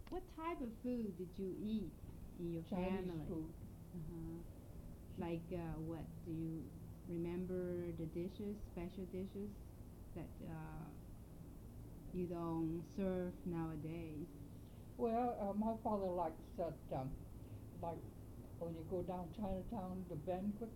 What type of food did you eat in your Chinese family? food. Uh-huh. Like what? Do you remember the dishes, special dishes that you don't serve nowadays? Well, my father likes that, like when you go down Chinatown, the banquet,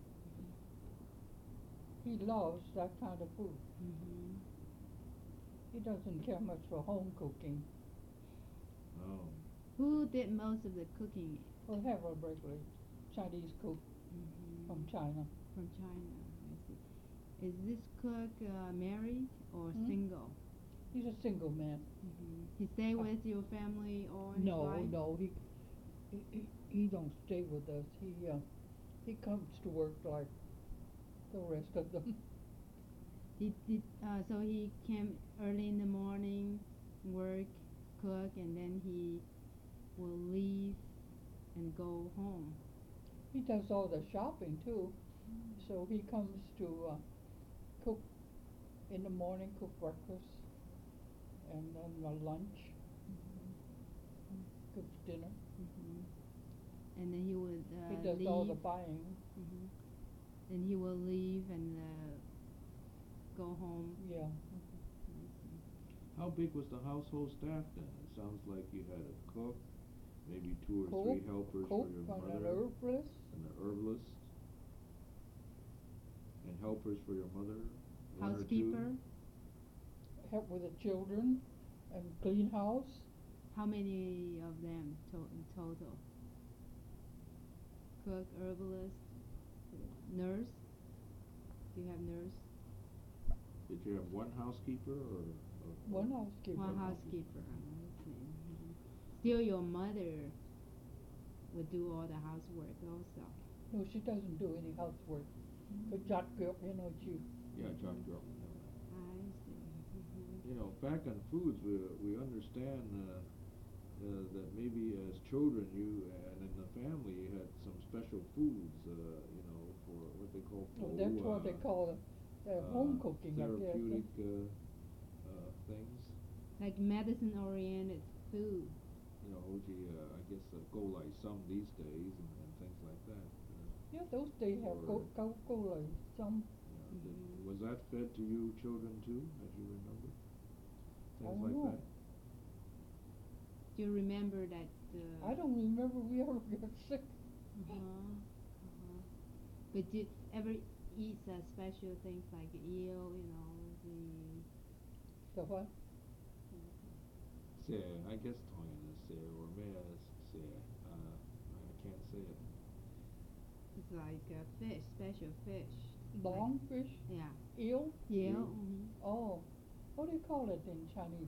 he loves that kind of food. Mm-hmm. He doesn't care much for home cooking. Oh, Who did most of the cooking? We'll have a regular Chinese cook Mm-hmm. from China. From China, I see. Is this cook married or Hmm? single? He's a single man. Mm-hmm. He stay with your family all his No, life? no, he don't stay with us. He comes to work like the rest of them. He did. So he came early in the morning, work, cook, and then he will leave and go home. He does all the shopping too. So he comes to cook in the morning, cook breakfast, and then lunch, cook dinner. Hmm. And then he would He does all the leave. buying. Hmm. Then he will leave and go home. Yeah. I see. how big was the household staff then? It sounds like you had a cook, maybe two or Cook, three helpers for cook, your and an mother, herbalist. and an herbalist, and helpers for your mother, one or two. Housekeeper. Help with the children and clean house. How many of them in total? Cook, herbalist, nurse. Do you have nurse? Did you have one housekeeper or One housekeeper. One One housekeeper. I see. Mhm. Still, your mother would do all the housework also. No, she doesn't do any housework. But Jot girl, she. yeah, John Girl. I see. Mhm. You know, back on foods, we understand that maybe as children you and in the family you had some special foods, you know, for what they call Oh, that's what they call home cooking, I guess. therapeutic things. Like medicine-oriented food. You know, Hoji, I guess go like some these days and things like that. Yeah, those days have Or, Coca-Cola. Some, Mhm. was that fed to you children too, as you remember? I Things don't like know. that. Do you remember that? I don't remember we ever got sick. Uh-huh. Uh-huh. But did ever eat special things like eel? You know the. The what? Se, I guess Toyin is se or Mea is se. I can't say it. It's like a fish, special fish. Longfish? Yeah. Eel? Eel. Eel. Mm-hmm. Oh, what do you call it in Chinese?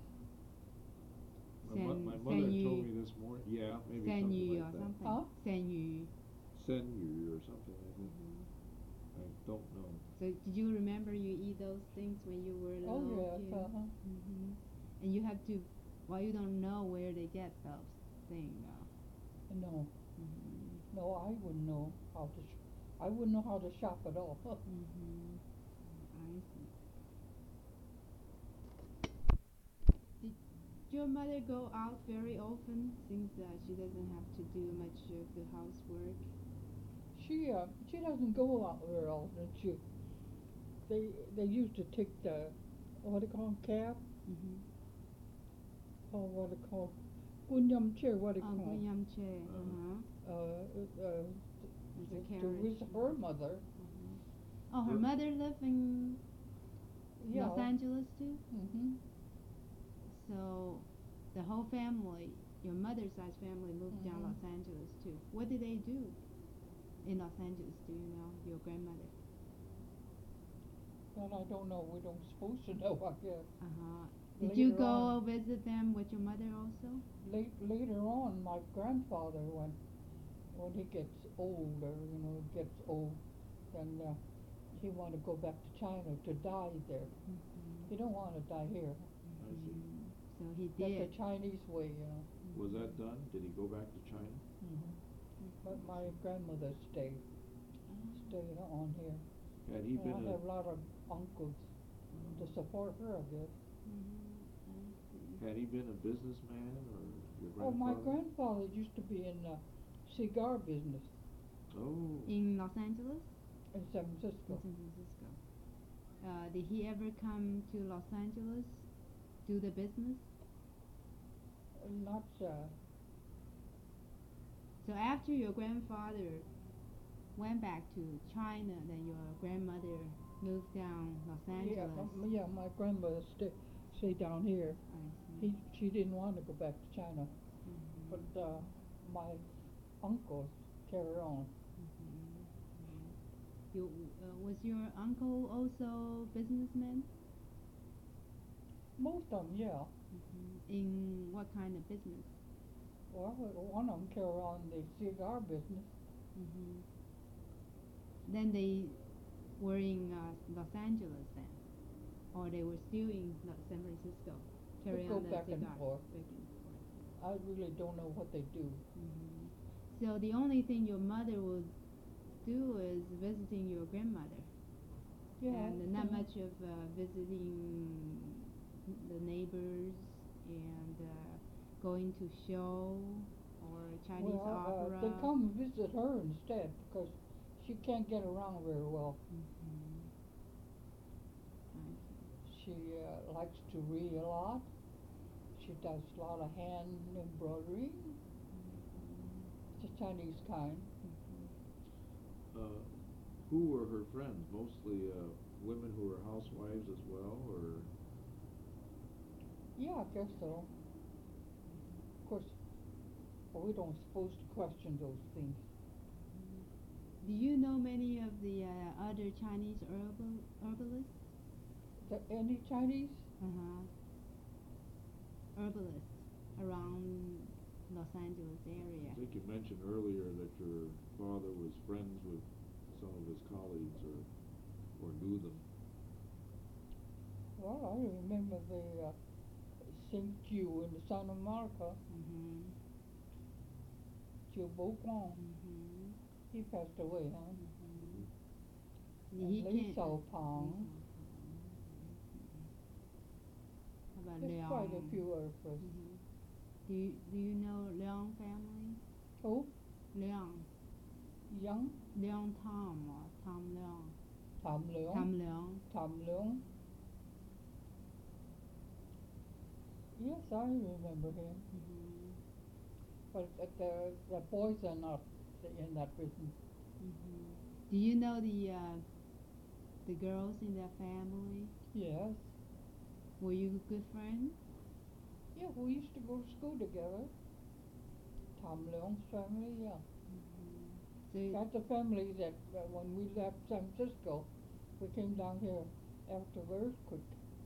My mother told me this morning. Yeah, maybe San something yu like or that. something. Huh? San yu. Sen yu or something. I think. Mm-hmm. I don't know. So did you remember you eat those things when you were a Oh, little yes, kid? uh-huh. Mm-hmm. And you have to. Well, you don't know where they get those things. No, Mm-hmm. no, I wouldn't know how to. I wouldn't know how to shop at all. Mm-hmm. I see. Did your mother go out very often since she doesn't have to do much of the housework? She doesn't go out very often. They used to take the what do you call 'em, cab? Mm-hmm. Or what do you call chair? What do you Oh, call 'em? Gunyamche. Uh-huh. It's a To carriage. visit her mother. Oh, her Her- mother lived in Yeah. Los Angeles too? Mm-hmm. So the whole family, your mother's side family moved down Mhm. Los Angeles too. What did they do in Los Angeles, do you know, your grandmother? Well, I don't know. We don't supposed to know, I guess. Uh-huh. Did you Later go on, visit them with your mother also? later on, my grandfather, when he gets older, gets old, then he want to go back to China to die there. Mm-hmm. He don't want to die here. I see. Mm-hmm. So he That's did. the Chinese way. Was that done? Did he go back to China? Hmm. But my grandmother stayed on here. Had he And been I have a lot of uncles to support her, I guess. Mm-hmm. I see. Had he been a businessman or your Oh, my grandfather? grandfather used to be in the cigar business Oh. In Los Angeles? in San In Francisco. San Francisco. Did he ever come to Los Angeles, do the business? Not, So after your grandfather went back to China, then your grandmother moved down Los Angeles. yeah, my grandmother stayed down here. I see. She didn't want to go back to China, Mhm. but my uncles carried on. You, was your uncle also businessman? Most of them, yeah. In what kind of business? Well, one of them carried on the cigar business. Then they were in Los Angeles then, or they were still in San Francisco, They carrying go on the back and cigar. forth. Back and forth. I really don't know what they do. So the only thing your mother will do is visiting your grandmother, Yeah. and not much of visiting the neighbors and going to show or Chinese Well, opera. they come visit her instead because she can't get around very well. She likes to read a lot. She does a lot of hand embroidery. The Chinese kind. Who were her friends? Mostly women who were housewives as well, or? Yeah, I guess so. Of course, we don't supposed to question those things. Do you know many of the other Chinese herbalists? Any Chinese? Herbalists around Los Angeles area. I think you mentioned earlier that your father was friends with some of his colleagues or knew them. Well, I remember the St. Jew in the Santa Monica, Jiu Bo Guang. He passed away, huh? He And Li can't. Shao Pang. How about There's Leong? quite a few other persons. Do you know Leong family? Who? Leong. Young? Leong Tom or Tom Leong? Tam Leung. Tom Leong. Tam Leung. Yes, I remember him. But the boys are not in that business. Do you know the girls in their family? Yes. Were you good friends? Yeah, we used to go to school together. Tam Leung's family, yeah. So That's a family that when we left San Francisco, we came down here after the earthquake.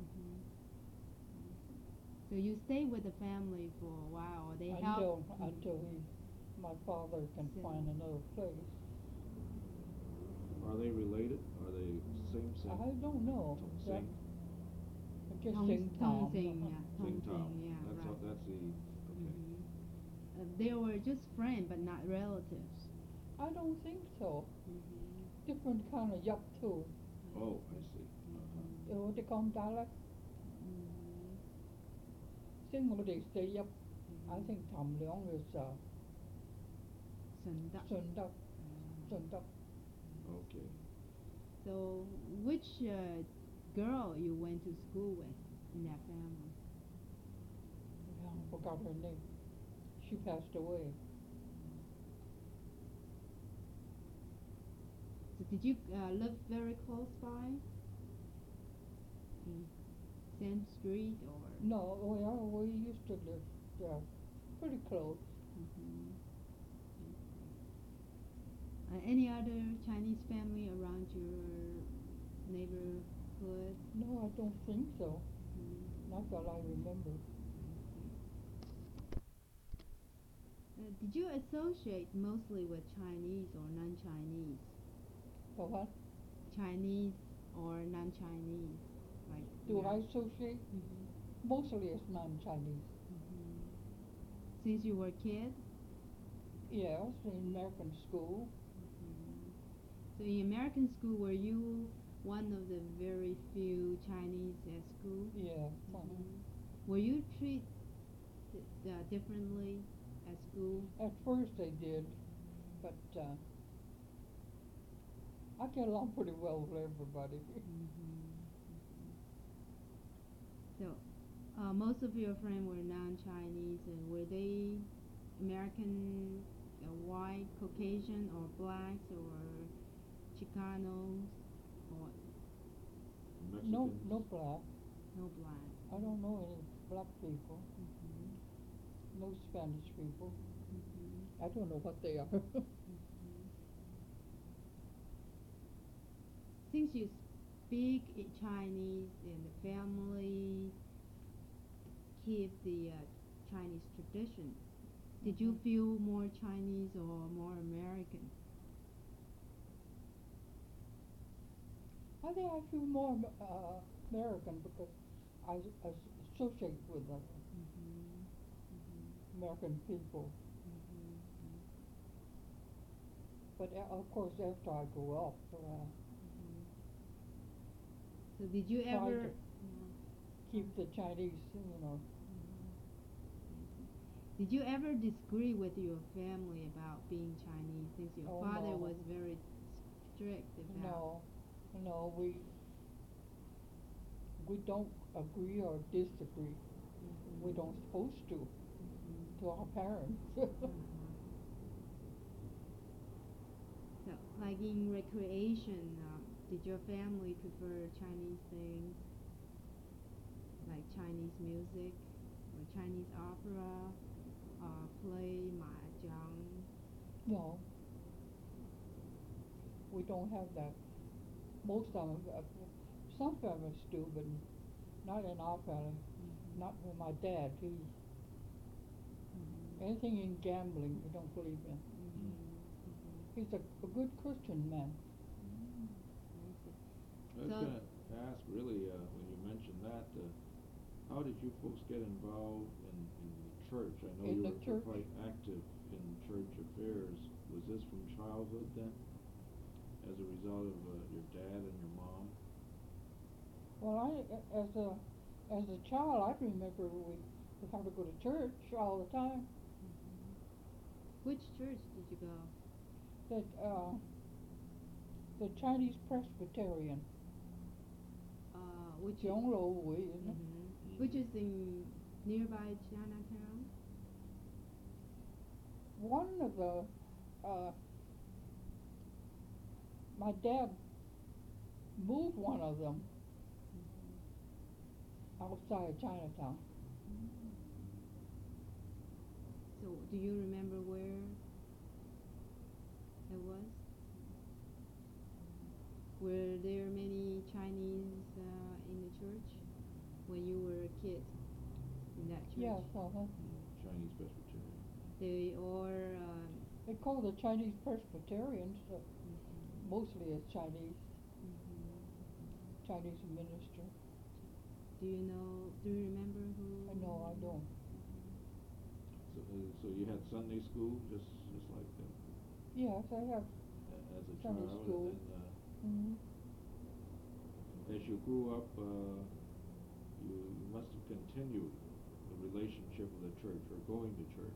So you stayed with the family for a while. They helped Until my father can So- find another place. Are they related? Are they same? I don't know. Same. Just Tong Sing Tom. Sing, yeah. Sing Tong Tom. Sing, yeah, That's right. that's the okay. They were just friends, but not relatives. I don't think so. Different kind of yup too. Oh, I see. What they call them, dialect? Sing what they say yup. I think Tam Leung is Sun Duck. Sun Duck. Sun Duck. Okay. So which girl you went to school with in that family? Yeah, I forgot her name. She passed away. So did you live very close by? In same street or? No, we used to live there, pretty close. Any other Chinese family around your neighborhood? No, I don't think so. Not that I remember. Did you associate mostly with Chinese or non-Chinese? So what? Chinese or non-Chinese? Like Do I associate? Mhm. Mostly it's non-Chinese. Since you were a kid? Yes, in American school. So in American school, were you one of the very few Chinese at school? Yeah. Were you treated differently at school? At first they did, but I get along pretty well with everybody. So, most of your friends were non-Chinese, and were they American, white, Caucasian, or blacks, or Chicanos, or No, Mexicans? no black. no blacks? I don't know any black people. Mhm. No Spanish people. Mhm. I don't know what they are. Mhm. Since you speak Chinese and the family keep the Chinese tradition, did you Mhm. feel more Chinese or more American? I think I feel more American because I associate with the Mhm. American people. Mhm. But of course, after I grew up, Mhm. So did you tried ever? to Yeah. keep the Chinese. Did you ever disagree with your family about being Chinese, since your Oh father no, was very strict about? no, we don't agree or disagree. We don't supposed to our parents. So, like in recreation, did your family prefer Chinese things, like Chinese music, or Chinese opera, play mahjong? No, we don't have that. Most of them, some families do, but not in our family. Not with my dad. Anything in gambling, we don't believe in. He's a good Christian man. I was So- going to ask, really, when you mentioned that, how did you folks get involved in the church? I know In you the were church? quite active in church affairs. Was this from childhood then, as a result of your dad and your mom? Well, as a child, I remember we had to go to church all the time. Which church did you go? The Chinese Presbyterian, Which is, Zhonglou, isn't it? which is in nearby Chinatown? One of my dad moved one of them outside Chinatown. So, do you remember where it was? Were there many Chinese in the church when you were a kid in that church? Yes, Chinese Presbyterian. They are. They call the Chinese Presbyterians mostly as Chinese minister. Do you know? Do you remember who? No, I don't. So you had Sunday school, just like Yes, I have as a Sunday child, school. and as you grew up, you must have continued the relationship with the church or going to church.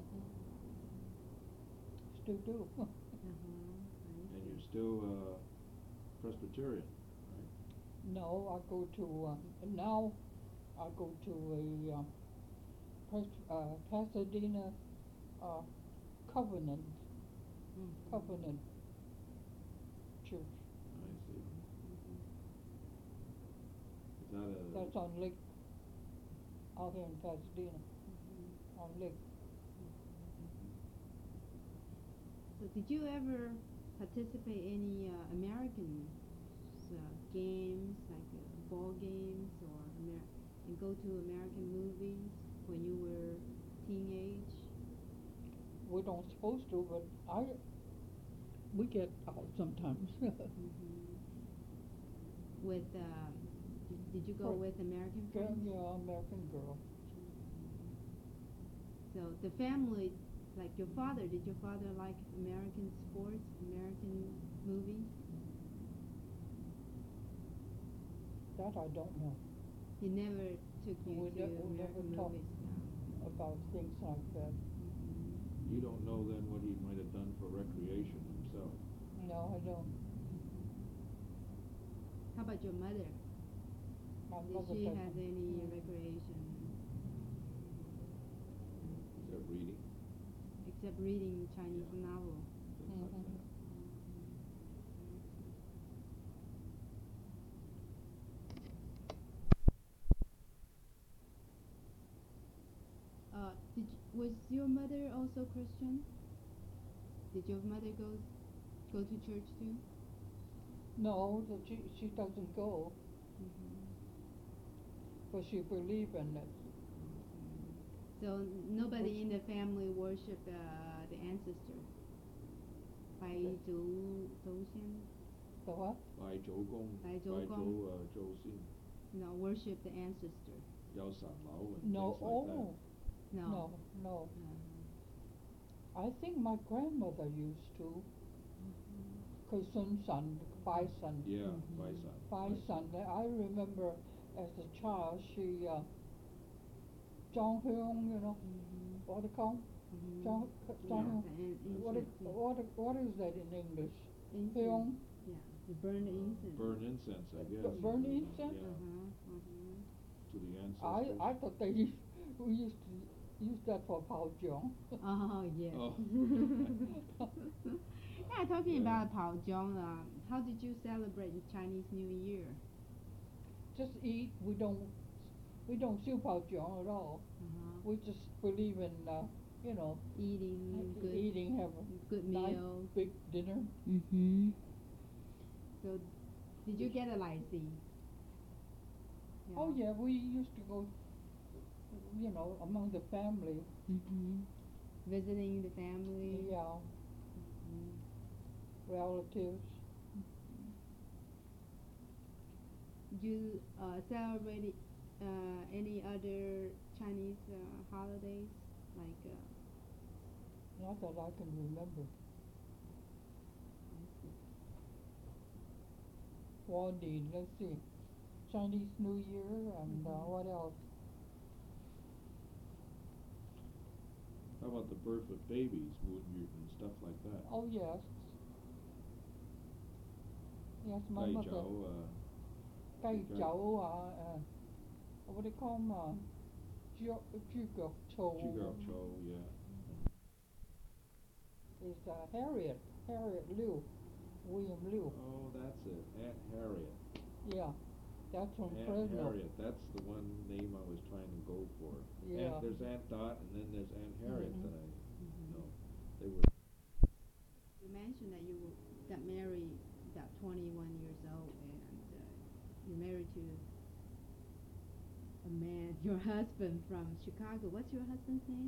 Still do. And you're still Presbyterian, right? No, I go to now. I go to a Pasadena Covenant Church. I see. Is that a? That's on Lake, out here in Pasadena, on Lake. So, did you ever participate any American games, like ball games, or and go to American movies when you were teenage? We don't supposed to, but we get out sometimes. With did you go Right. with American Girl, friends? yeah, American Girl. So the family, like your father, did your father like American sports, American movies? That I don't know. He never took you We to we never American talk movies. Yeah. about things like that. Mhm. You don't know then what he might have done for recreation himself. No, I don't. How about your mother? My Did mother she doesn't. have any Mm. recreation Except reading, except reading Chinese Yeah. novel? things like Mhm. that. Was your mother also Christian? Did your mother go to church too? No, she doesn't go, Mhm. but she believe in it. So nobody Which- in the family worship the ancestor. 白族先 The what? 拜祖公， 拜祖公。 祖先， no worship the ancestor. 有神樓 and No, things like that. oh, No. no, no. Uh-huh. I think my grandmother used to. Cause son, Bai son. Yeah, Mhm. 拜神。 Bai son. I remember as a child, she, Zhang Hyung, you know, Mhm. what do you call? Mhm. Zhang, Yeah, Zhang Hyung. the What is, incense, what is that in English? incense. Hyung? Yeah, the burned incense. Burn incense, I guess. Burn incense? Yeah, Uh-huh. Uh-huh. to the ancestors. I thought we used to use that for Pao Jiong. Oh, yes. Oh. Yeah, talking Yeah. about Pao Zhong, how did you celebrate Chinese New Year? Just eat. We don't see Pao Jiong at all. Uh-huh. We just believe in, you know, Eating good, eating, have good a nice meal. big dinner. Mm-hmm. So, did you get a licee? Oh yeah, we used to go, you know, among the family. Mm-hmm. Visiting the family. Yeah, Mhm. relatives. You celebrate any other Chinese holidays like Not that I can remember. Wadi, let's see. Chinese New Year and Mhm. what else? How about the birth of babies, Moon Yut and stuff like that? Oh yes. Yes, my Gai mother. Zhao, Gai Gai- Zhao, what do you call them? Zhuge Chou. Zhigao Chou, yeah. Is Harriet Liu, William Liu. Oh, that's it, Aunt Harriet. Yeah, that's from Aunt Fresno. Harriet, that's the one name I was trying to go for. Yeah. There's Aunt Dot and then there's Aunt Harriet Mhm. that I Mhm. know. They were. you mentioned that you got married about 21 years old and you're married to a man, your husband from Chicago. What's your husband's name?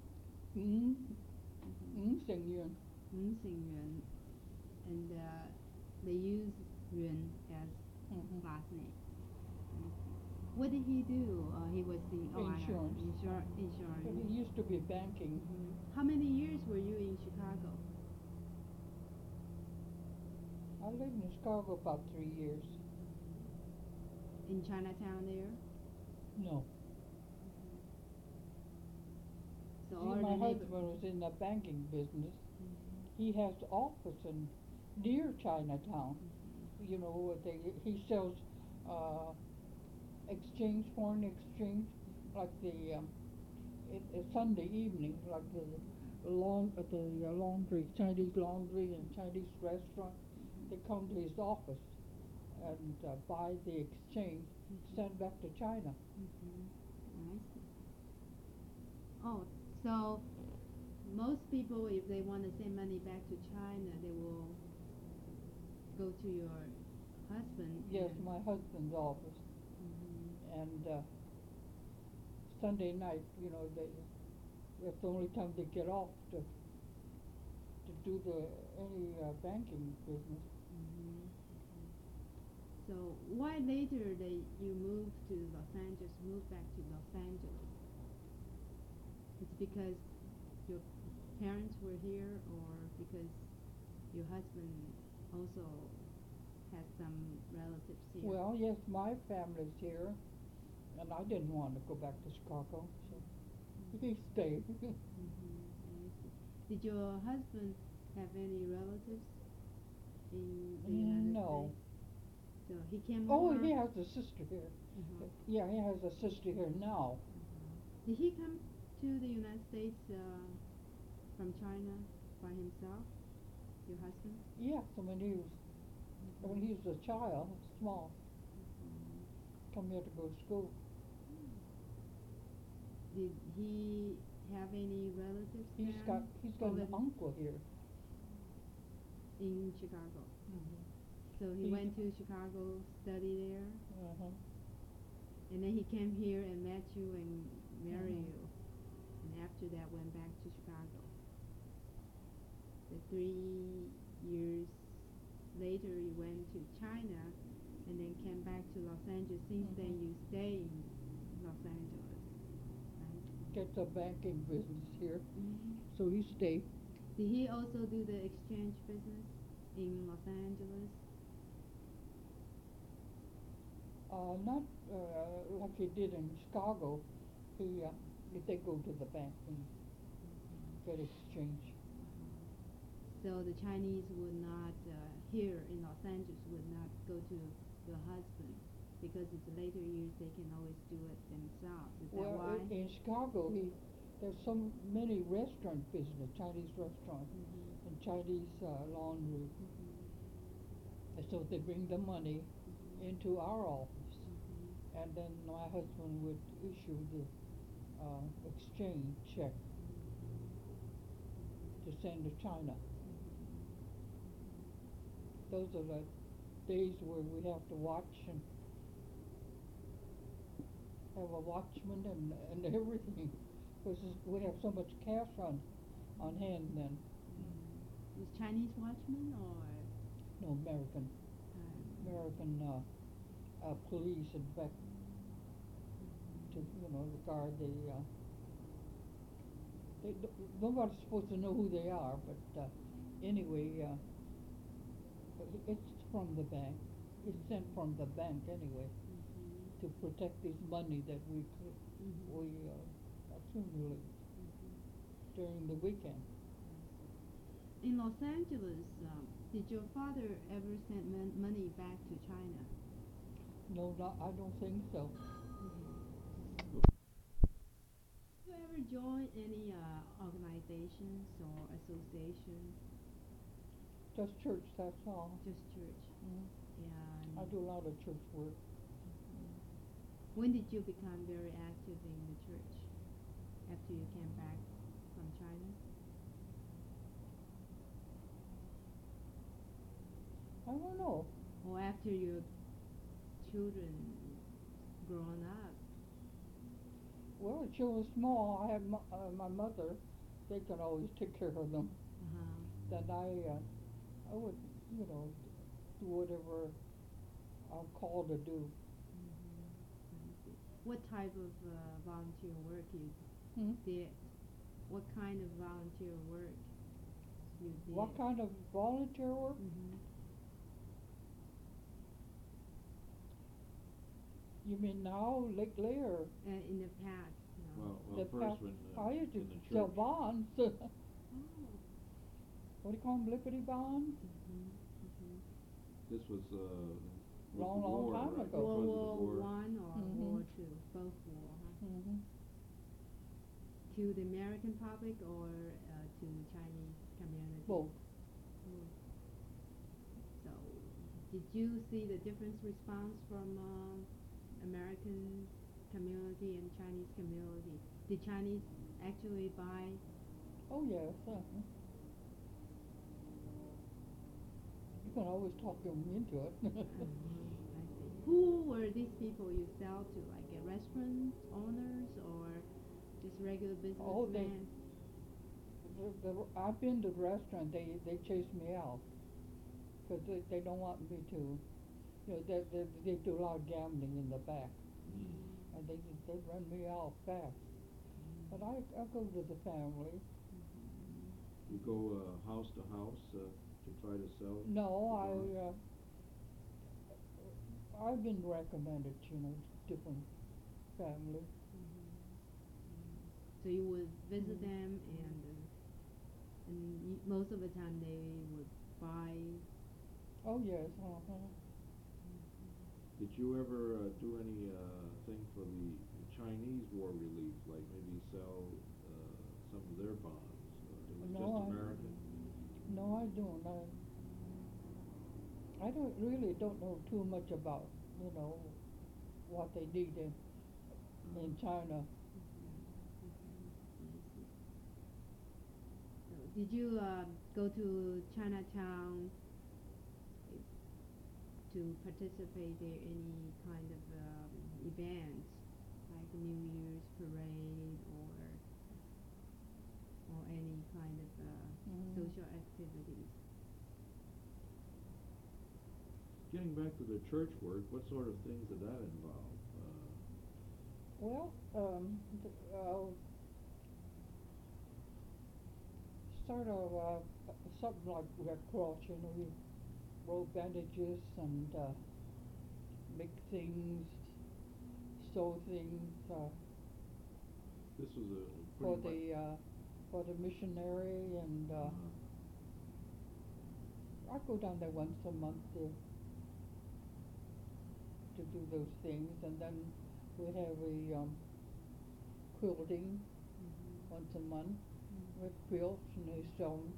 Sheng Yun. Xingyuan. And they use Yuan as Mhm. last name. What did he do? He was the Insurance. Insurance. But he used to be banking. How many years were you in Chicago? I lived in Chicago about 3 years. In Chinatown there? No. So See, all my the neighbor. husband was in the banking business. Mhm. He has office in near Chinatown. You know, he sells foreign exchange, like it's Sunday evening, like the laundry, Chinese laundry and Chinese restaurant. They come to his office and buy the exchange, send back to China. I see. Oh, so most people, if they want to send money back to China, they will go to your husband. Yes, and- my husband's office. Mhm. And Sunday night, you know, that's the only time they get off to do any banking business. Mhm. So why later you moved to Los Angeles, moved back to Los Angeles? It's because your parents were here or because your husband also has some relatives here? Well, yes, my family's here, And I didn't want to go back to Chicago, so he stayed. I see. Did your husband have any relatives in the United No. States? So he came Oh, over. he has a sister here. Uh-huh. Yeah, he has a sister here now. Did he come to the United States from China by himself? Your husband? Yeah, so when he was a child, small, come here to go to school. Did he have any relatives He's there? got an Already uncle here. in Chicago. So he He- went to Chicago, study there, Uh-huh. and then he came here and met you and married Mhm. you, and after that went back to Chicago. The 3 years later you went to China, and then came back to Los Angeles. Since then Mhm. you stay in Los Angeles, right? Gets a banking business here, Mm-hmm. so he stayed. Did he also do the exchange business in Los Angeles? Not like he did in Chicago. They go to the bank and get exchange. So the Chinese would not, here in Los Angeles, would not go to your husband because it's later years they can always do it themselves. Is that Well, why? in Chicago, there's so many restaurant business, Chinese restaurant Mhm. and Chinese laundry, Mhm. and so they bring the money Mhm. into our office, Mhm. and then my husband would issue the exchange check to send to China. Those are the days where we have to watch and have a watchman and everything, because we have so much cash on hand then. Was Chinese watchman or No, American police, in fact, to guard nobody's supposed to know who they are, but anyway, it's from the bank. It's sent from the bank anyway to protect this money that we accumulate during the weekend. in Los Angeles? Did your father ever send money back to China? No, I don't think so. Did you ever join any organizations or associations? Just church, that's all. Just church. Mhm. Yeah. I do a lot of church work. When did you become very active in the church? After you came back from China? I don't know. Or after your children grown up? Well, the children were small. I had my mother. They could always take care of them. Uh-huh. Then I would, do whatever I'm called to do. What type of volunteer work you did? What kind of volunteer work you did? What kind of volunteer work? Mm-hmm. You mean now, lately, or In the past, no. Well, the first past? when I used to in the sell church. bonds. Oh. What do you call them, Liberty bonds? This was with Long, the long war, time right? ago. World Because of the War war. One or Mhm. War Two? Both war, huh? Mm-hmm. To the American public or to Chinese community? Both. Mm. So, did you see the different response from American community and Chinese community? Did Chinese actually buy? Oh, yes. You can always talk them into it. I see. Who were these people you sell to? Like restaurant owners or just regular Oh, businessmen? I've been to the restaurant. They chase me out because they don't want me to. They do a lot of gambling in the back, and they run me out fast. But I go to the family. You go house to house to try to sell? No, I've been recommended, different family. So you would visit Mhm. them, and most of the time they would buy. Oh yes, uh-huh. Did you ever do any thing for the Chinese war relief, like maybe sell some of their bonds? It was No, just American? no, I don't. I don't know too much about, you know, what they did in China. So did you go to Chinatown to participate in any kind of event, like a New Year's parade or any kind of social activities? Getting back to the church work, what sort of things did that involve? Well, sort of something like Red Cross, you know, we roll bandages and make things, sew things This was a for pretty much. the missionary, and I go down there once a month to do those things, and then we have a quilting once a month with quilts, and they sell 'em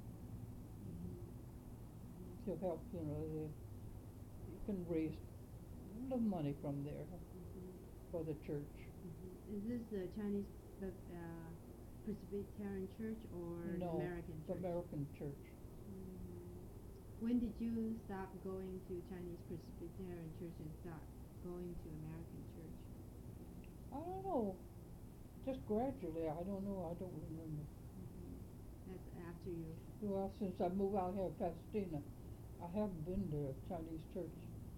to help, you know, you can raise a little money from there for the church. Is this the Chinese Presbyterian Church or the No, American the Church? American church. When did you stop going to Chinese Presbyterian Church and start going to American Church? I don't know, just gradually, I don't know, I don't remember. That's after you. Well, since I moved out here to Pasadena, I haven't been to a Chinese church.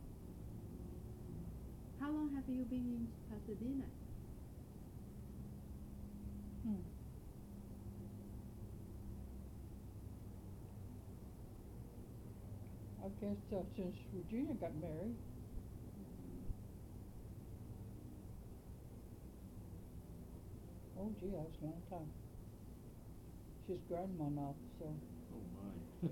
How long have you been in Pasadena? I guess since Regina got married. Oh gee, that's a long time. She's grandma now, so. Oh my.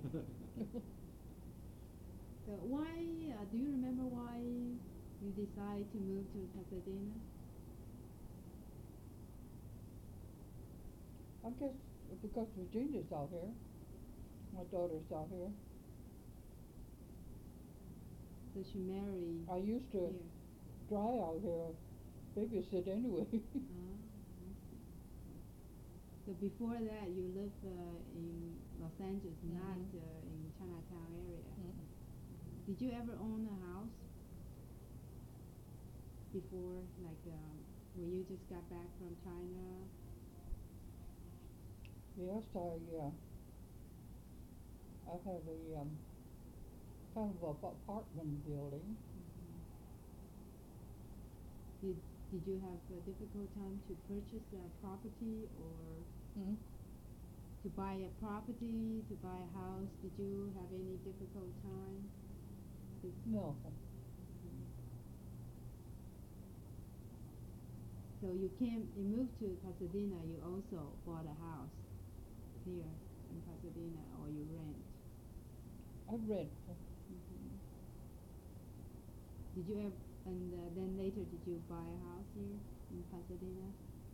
So why, do you remember why you decided to move to Pasadena? I guess because Virginia's out here, my daughter's out here. So she married I used to here. drive out here, babysit anyway. I see. So before that, you lived in Los Angeles, not in Chinatown area. Did you ever own a house before, like when you just got back from China? Yes, I have a kind of a apartment building. Did you have a difficult time to purchase a property or to buy a property, to buy a house? Did you have any difficult time? No. So you moved to Pasadena, you also bought a house here in Pasadena, or you rent? I rent. Did you ever, and then later did you buy a house here in Pasadena?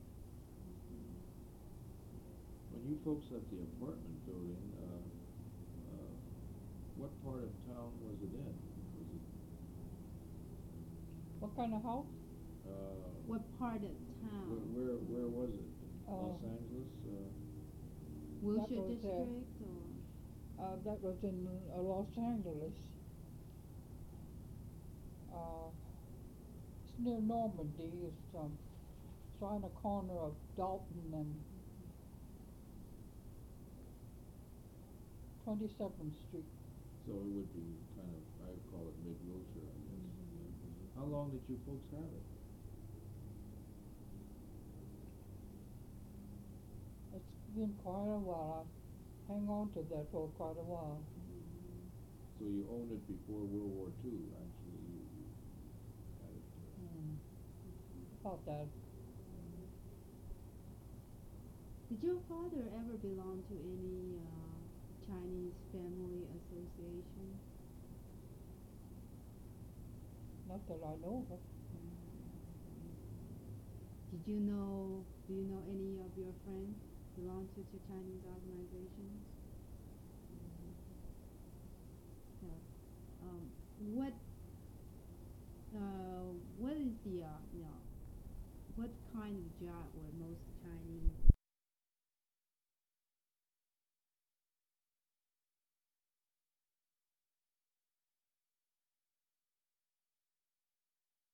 When you folks had the apartment building, what part of town was it in? Was it? What kind of house? What part of town? Where was it? Oh. Los Angeles? Wilshire was, District or? That was in Los Angeles. It's near Normandy. It's on the corner of Dalton and 27th Street. So it would be kind of, I would call it mid-Wilshire, I guess. Yeah. How long did you folks have it? It's been quite a while. I hang on to that for quite a while. So you owned it before World War II, actually. You had it. About that. Did your father ever belong to any Chinese family association? Not that I know of. Do you know any of your friends belong to Chinese organizations?